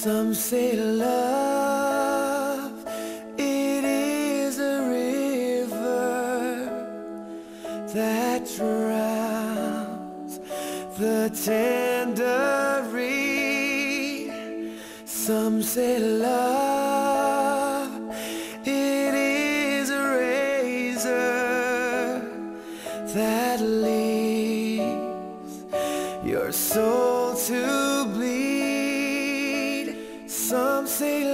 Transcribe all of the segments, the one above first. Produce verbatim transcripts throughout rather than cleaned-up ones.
Some say love, it is a river that drowns the tender reed. Some say love, it is a razor that leaves your soul to bleed. Some say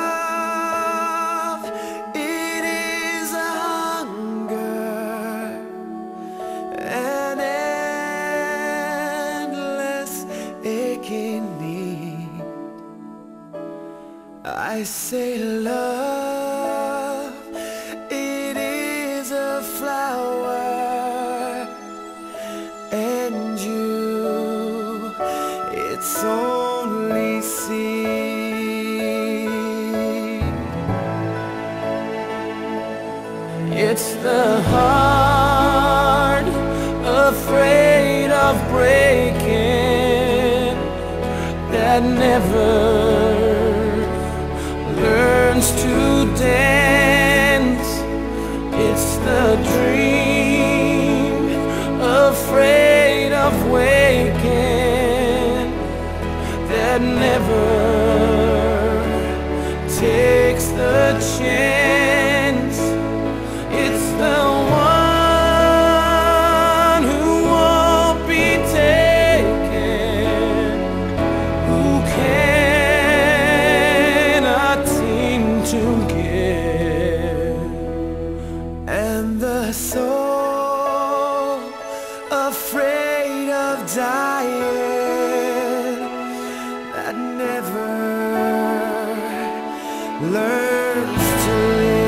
love, it is a hunger, an endless aching need. I say love, it is a flower, and you, it's only seed. It's the heart afraid of breaking that never learns to dance. It's the dream afraid of waking that never takes the chance. It's the one who won't be taken, who cannot seem to give. And the soul afraid of dying that never learns to live.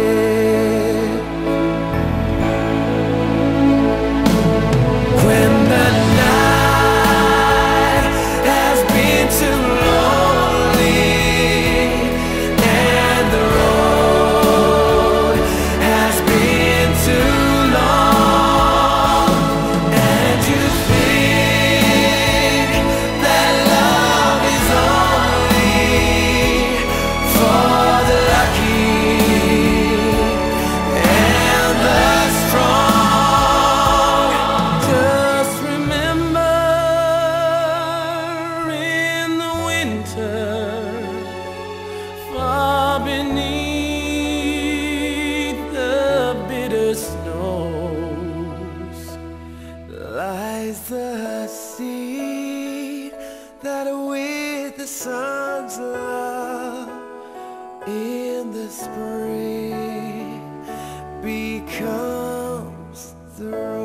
When the night has been too lonely and the road has been too long, and you think that love is only for the lucky and the strong, just remember in the winter, far beneath the bitter snows, lies the seed that with the sun's love in the spring becomes the